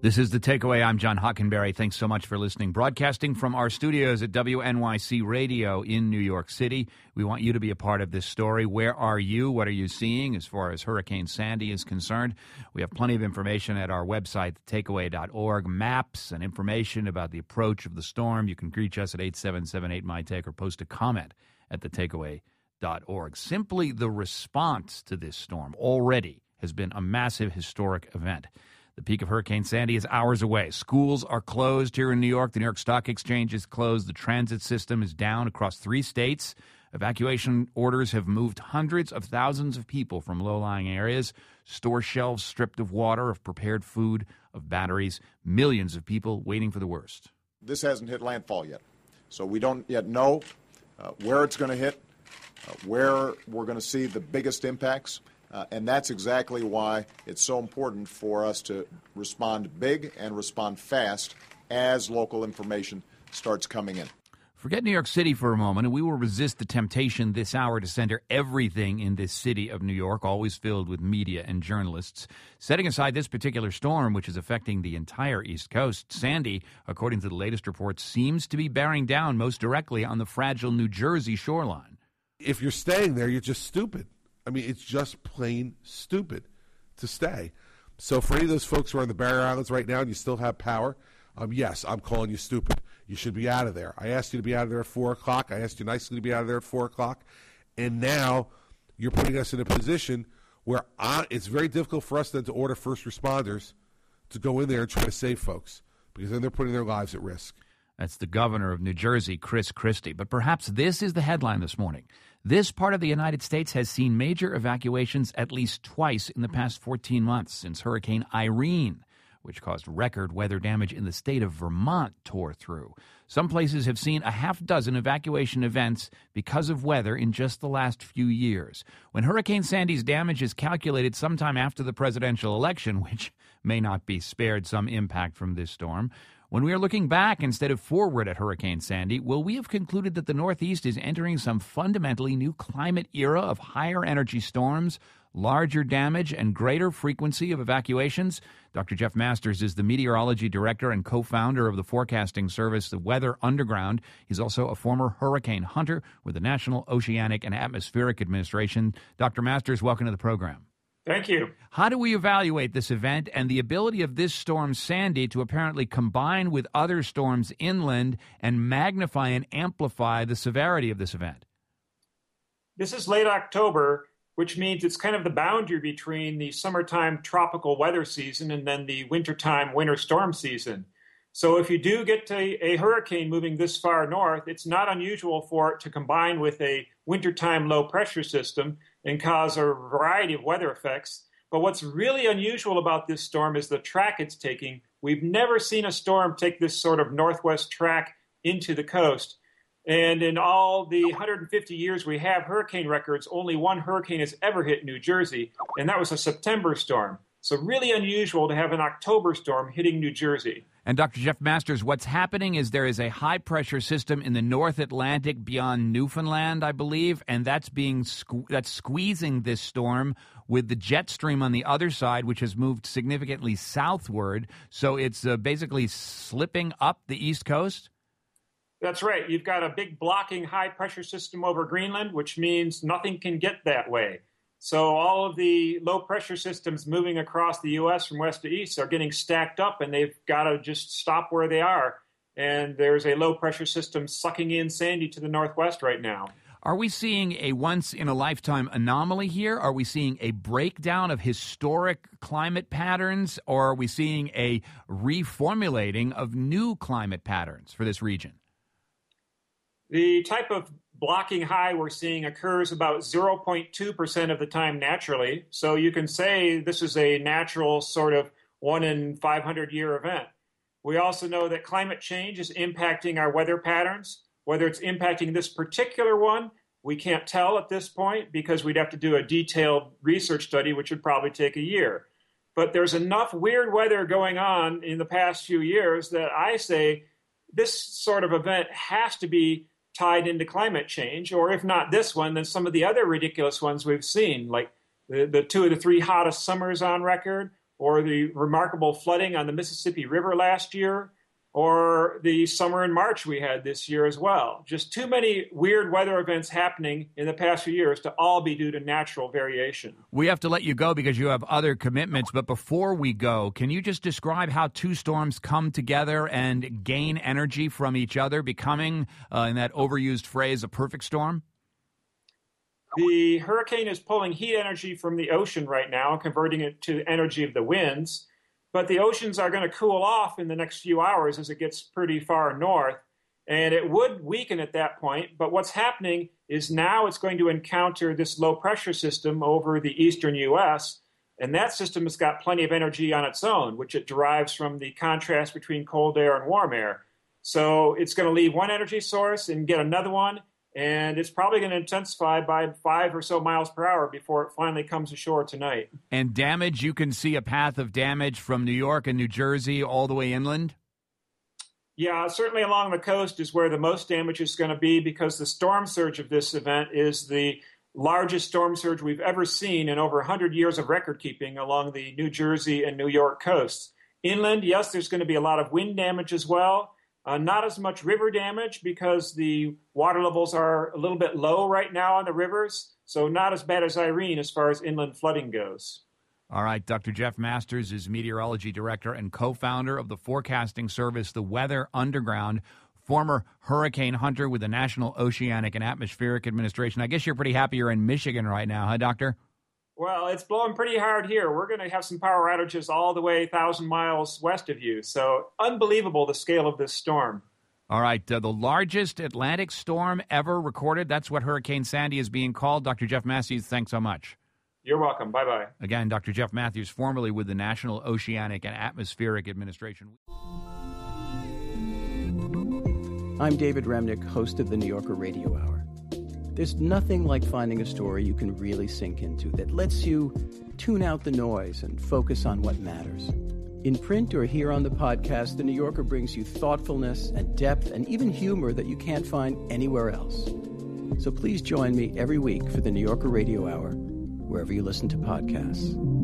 This is The Takeaway. I'm John Hockenberry. Thanks so much for listening. Broadcasting from our studios at WNYC Radio in New York City. We want you to be a part of this story. Where are you? What are you seeing as far as Hurricane Sandy is concerned? We have plenty of information at our website, thetakeaway.org, maps and information about the approach of the storm. You can reach us at 877-8MY-TAKE or post a comment at thetakeaway.org. Simply the response to this storm already has been a massive historic event. The peak of Hurricane Sandy is hours away. Schools are closed here in New York. The New York Stock Exchange is closed. The transit system is down across 3 states. Evacuation orders have moved hundreds of thousands of people from low-lying areas. Store shelves stripped of water, of prepared food, of batteries. Millions of people waiting for the worst. This hasn't hit landfall yet, so we don't yet know where it's going to hit, where we're going to see the biggest impacts. And that's exactly why it's so important for us to respond big and respond fast as local information starts coming in. Forget New York City for a moment, and we will resist the temptation this hour to center everything in this city of New York, always filled with media and journalists. Setting aside this particular storm, which is affecting the entire East Coast, Sandy, according to the latest reports, seems to be bearing down most directly on the fragile New Jersey shoreline. If you're staying there, you're just stupid. I mean, it's just plain stupid to stay. So for any of those folks who are on the barrier islands right now and you still have power, yes, I'm calling you stupid. You should be out of there. I asked you to be out of there at 4 o'clock. I asked you nicely to be out of there at 4 o'clock. And now you're putting us in a position where it's very difficult for us then to order first responders to go in there and try to save folks, because then they're putting their lives at risk. That's the governor of New Jersey, Chris Christie. But perhaps this is the headline this morning. This part of the United States has seen major evacuations at least twice in the past 14 months since Hurricane Irene, which caused record weather damage in the state of Vermont, tore through. Some places have seen a half dozen evacuation events because of weather in just the last few years. When Hurricane Sandy's damage is calculated sometime after the presidential election, which may not be spared some impact from this storm, when we are looking back instead of forward at Hurricane Sandy, will we have concluded that the Northeast is entering some fundamentally new climate era of higher energy storms, larger damage, and greater frequency of evacuations? Dr. Jeff Masters is the meteorology director and co-founder of the forecasting service, the Weather Underground. He's also a former hurricane hunter with the National Oceanic and Atmospheric Administration. Dr. Masters, welcome to the program. Thank you. How do we evaluate this event and the ability of this storm, Sandy, to apparently combine with other storms inland and magnify and amplify the severity of this event? This is late October, which means it's kind of the boundary between the summertime tropical weather season and then the wintertime winter storm season. So if you do get a hurricane moving this far north, it's not unusual for it to combine with a wintertime low pressure system and cause a variety of weather effects. But what's really unusual about this storm is the track it's taking. We've never seen a storm take this sort of northwest track into the coast. And in all the 150 years we have hurricane records, only one hurricane has ever hit New Jersey, and that was a September storm. So really unusual to have an October storm hitting New Jersey. And Dr. Jeff Masters, what's happening is there is a high-pressure system in the North Atlantic beyond Newfoundland, I believe, and that's that's squeezing this storm with the jet stream on the other side, which has moved significantly southward. So it's basically slipping up the East Coast? That's right. You've got a big blocking high-pressure system over Greenland, which means nothing can get that way. So all of the low-pressure systems moving across the U.S. from west to east are getting stacked up, and they've got to just stop where they are. And there's a low-pressure system sucking in Sandy to the northwest right now. Are we seeing a once-in-a-lifetime anomaly here? Are we seeing a breakdown of historic climate patterns, or are we seeing a reformulating of new climate patterns for this region? The type of blocking high we're seeing occurs about 0.2% of the time naturally. So you can say this is a natural sort of 1 in 500 year event. We also know that climate change is impacting our weather patterns. Whether it's impacting this particular one, we can't tell at this point because we'd have to do a detailed research study, which would probably take a year. But there's enough weird weather going on in the past few years that I say this sort of event has to be tied into climate change, or if not this one, then some of the other ridiculous ones we've seen, like the 2 of the 3 hottest summers on record, or the remarkable flooding on the Mississippi River last year, or the summer in March we had this year as well. Just too many weird weather events happening in the past few years to all be due to natural variation. We have to let you go because you have other commitments, but before we go, can you just describe how two storms come together and gain energy from each other, becoming, in that overused phrase, a perfect storm? The hurricane is pulling heat energy from the ocean right now, converting it to energy of the winds. But the oceans are going to cool off in the next few hours as it gets pretty far north, and it would weaken at that point. But what's happening is now it's going to encounter this low-pressure system over the eastern U.S., and that system has got plenty of energy on its own, which it derives from the contrast between cold air and warm air. So it's going to leave one energy source and get another one, and it's probably going to intensify by 5 or so miles per hour before it finally comes ashore tonight. And damage, you can see a path of damage from New York and New Jersey all the way inland? Yeah, certainly along the coast is where the most damage is going to be, because the storm surge of this event is the largest storm surge we've ever seen in over 100 years of record keeping along the New Jersey and New York coasts. Inland, yes, there's going to be a lot of wind damage as well. Not as much river damage because the water levels are a little bit low right now on the rivers, so not as bad as Irene as far as inland flooding goes. All right, Dr. Jeff Masters is meteorology director and co-founder of the forecasting service, The Weather Underground, former hurricane hunter with the National Oceanic and Atmospheric Administration. I guess you're pretty happy you're in Michigan right now, huh, Doctor? Well, it's blowing pretty hard here. We're going to have some power outages all the way 1,000 miles west of you. So unbelievable, the scale of this storm. All right, the largest Atlantic storm ever recorded. That's what Hurricane Sandy is being called. Dr. Jeff Matthews, thanks so much. You're welcome. Bye-bye. Again, Dr. Jeff Matthews, formerly with the National Oceanic and Atmospheric Administration. I'm David Remnick, host of the New Yorker Radio Hour. There's nothing like finding a story you can really sink into that lets you tune out the noise and focus on what matters. In print or here on the podcast, The New Yorker brings you thoughtfulness and depth and even humor that you can't find anywhere else. So please join me every week for the New Yorker Radio Hour, wherever you listen to podcasts.